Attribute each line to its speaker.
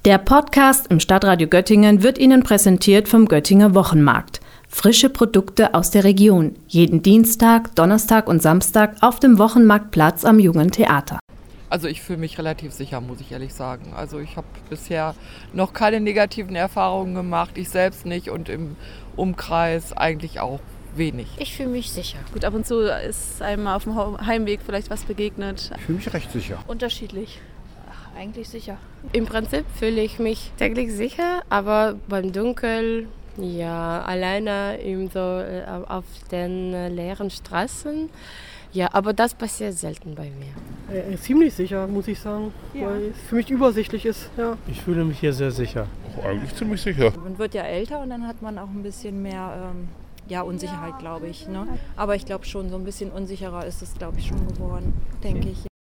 Speaker 1: Der Podcast im Stadtradio Göttingen wird Ihnen präsentiert vom Göttinger Wochenmarkt. Frische Produkte aus der Region. Jeden Dienstag, Donnerstag und Samstag auf dem Wochenmarktplatz am Jungen Theater.
Speaker 2: Also ich fühle mich relativ sicher, muss ich ehrlich sagen. Also ich habe bisher noch keine negativen Erfahrungen gemacht, ich selbst nicht und im Umkreis eigentlich auch wenig.
Speaker 3: Ich fühle mich sicher.
Speaker 4: Gut, ab und zu ist einem auf dem Heimweg vielleicht was begegnet.
Speaker 5: Ich fühle mich recht sicher.
Speaker 4: Unterschiedlich.
Speaker 3: Eigentlich sicher.
Speaker 6: Im Prinzip fühle ich mich täglich sicher, aber beim Dunkeln, ja, alleine auf den leeren Straßen. Ja, aber das passiert selten bei mir.
Speaker 7: Ziemlich sicher, muss ich sagen, weil es für mich übersichtlich ist. Ja.
Speaker 8: Ich fühle mich hier sehr sicher.
Speaker 5: Eigentlich ziemlich sicher.
Speaker 9: Man wird ja älter und dann hat man auch ein bisschen mehr Unsicherheit, glaube ich. Ne? Aber ich glaube schon, so ein bisschen unsicherer ist es, glaube ich, schon geworden, denke ich.